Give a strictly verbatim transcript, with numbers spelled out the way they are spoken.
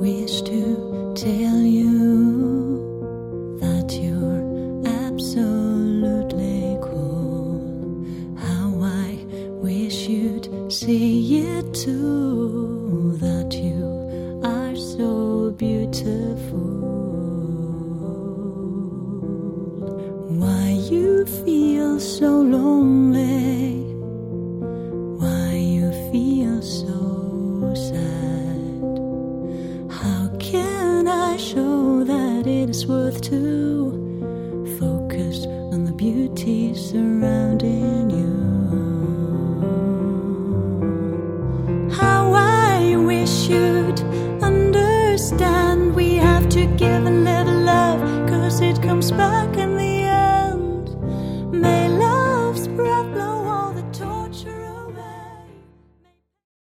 wish to tell you that you're absolutely cool. How I wish you'd say it too, that you are so beautiful. Why you feel so lonely